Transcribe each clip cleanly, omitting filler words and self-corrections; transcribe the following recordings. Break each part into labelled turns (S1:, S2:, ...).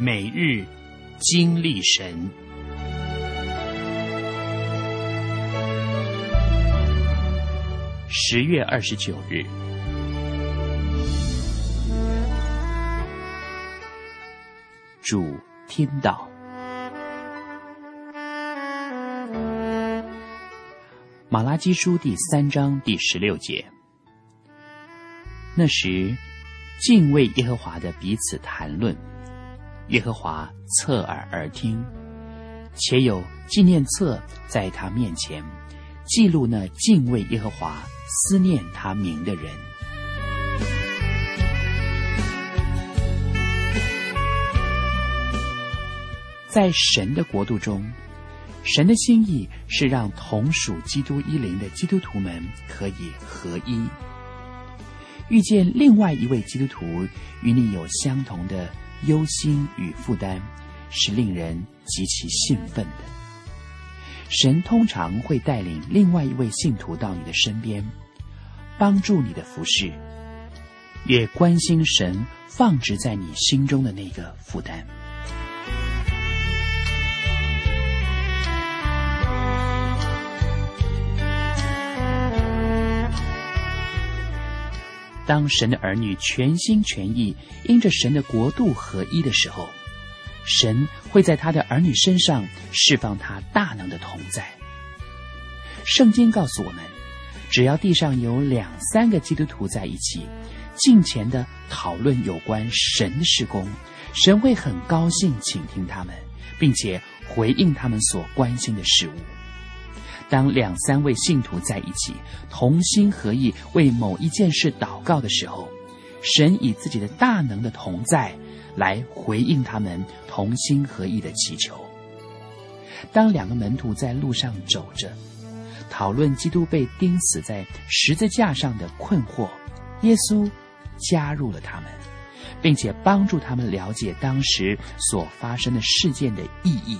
S1: 每日经历神。10月29日，主听道。马拉基书第3章第16节。那时，敬畏耶和华的彼此谈论，耶和华侧耳而听，且有纪念册在他面前，记录那敬畏耶和华、思念他名的人。在神的国度中，神的心意是让同属基督一灵的基督徒们可以合一。遇见另外一位基督徒与你有相同的忧心与负担，是令人极其兴奋的。神通常会带领另外一位信徒到你的身边，帮助你的服事，也关心神放置在你心中的那个负担。当神的儿女全心全意因着神的国度合一的时候，神会在他的儿女身上释放他大能的同在。圣经告诉我们，只要地上有2-3个基督徒在一起，敬虔地讨论有关神的事工，神会很高兴倾听他们，并且回应他们所关心的事物。当2-3位信徒在一起，同心合意为某一件事祷告的时候，神以自己的大能的同在来回应他们同心合意的祈求。当2个门徒在路上走着，讨论基督被钉死在十字架上的困惑，耶稣加入了他们，并且帮助他们了解当时所发生的事件的意义。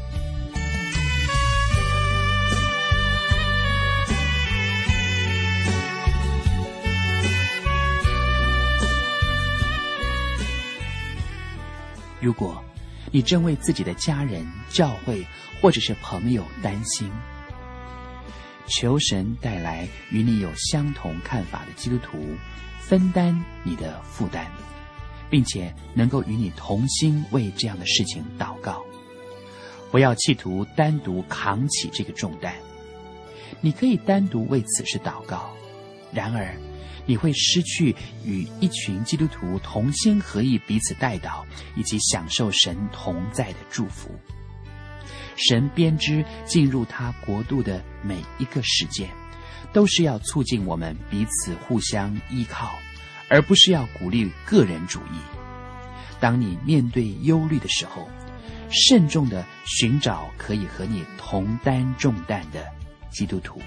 S1: 如果你正为自己的家人、教会或者是朋友担心，求神带来与你有相同看法的基督徒，分担你的负担，并且能够与你同心为这样的事情祷告。不要企图单独扛起这个重担，你可以单独为此事祷告，然而你会失去与一群基督徒同心合意彼此代祷，以及享受神同在的祝福。神编织进入他国度的每一个事件，都是要促进我们彼此互相依靠，而不是要鼓励个人主义。当你面对忧虑的时候，慎重地寻找可以和你同担重担的基督徒。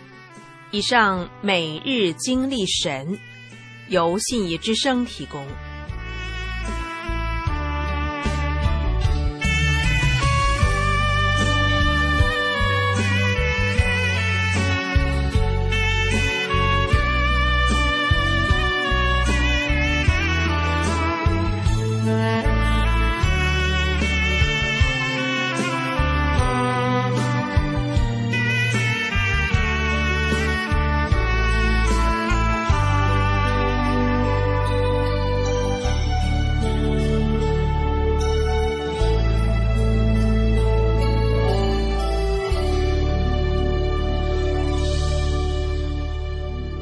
S2: 以上每日经历神，由信义之声提供。